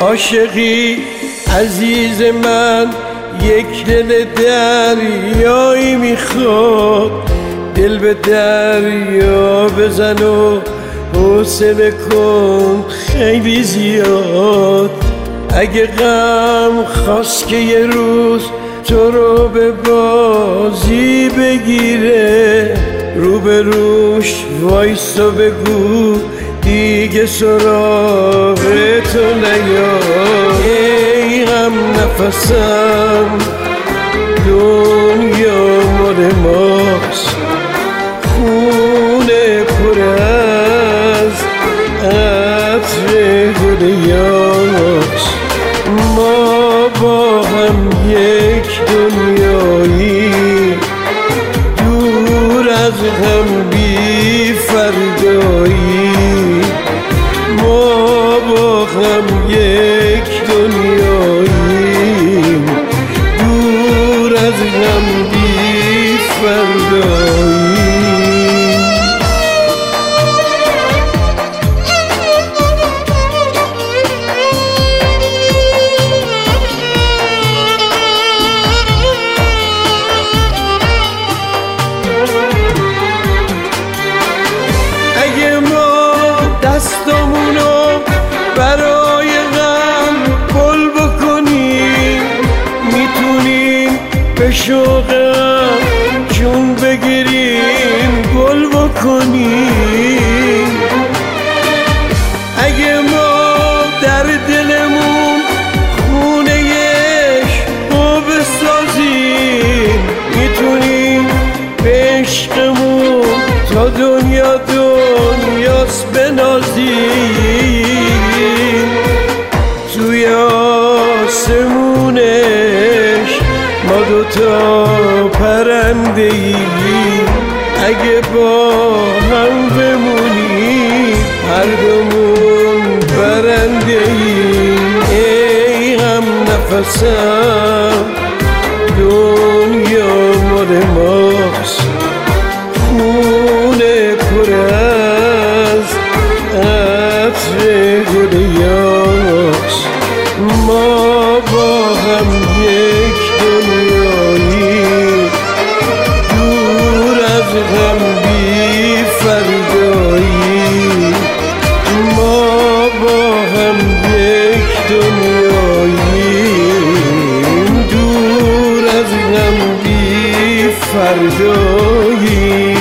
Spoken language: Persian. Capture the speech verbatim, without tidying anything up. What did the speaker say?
عاشقی عزیز من یک دل دریایی میخواد، دل به دریا بزن و حوصله کن خیلی زیاد. اگه غم خواست که یه روز تو رو به بازی بگیره، رو به روش وایس و بگو دیگه سراغ تو نیاد. ای هم نفسم دنیا مال ماست، خونه پر از عطر گل یاس. ما با هم یک دنیایی، دور از هم بی فردایی. ما با هم یک دنیایی، دور از هم بی فردایی. اگه ما دستامونو برای غم گل بکنیم، میتونیم به شوقم جون بگیریم گل بکنیم. اگه ما در دلمون خونه عشق بسازیم، میتونیم به عشقمون تا دنیا دنیاست بنازیم. توی آسمونش ما دوتا پرنده ایم، اگه با هم بمونیم هر دومون برنده ایم. ای هم نفسم دنیا مال ماست، خونه پر از عطر گل یاس. ما با هم یک دنیایی، دور از هم بی فردایی. ما با هم یک دنیایی، دور از هم بی فردایی.